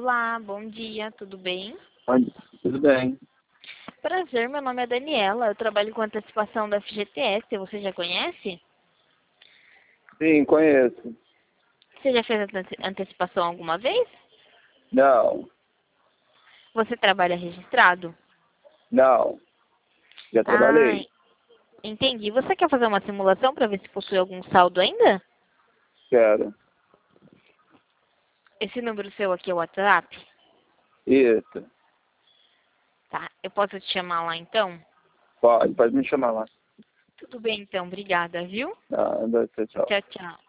Olá, bom dia, tudo bem? Oi, tudo bem? Prazer, meu nome é Daniela, eu trabalho com antecipação da FGTS, você já conhece? Sim, conheço. Você já fez antecipação alguma vez? Não, Você trabalha registrado? não. Já Ah, trabalhei. entendi. Você quer fazer uma simulação para ver se possui algum saldo ainda? Quero. Esse número seu aqui é o WhatsApp? Isso. Tá, eu posso te chamar lá então? Pode me chamar lá. Tudo bem então, obrigada, viu? Tá, tchau, tchau. Tchau, tchau.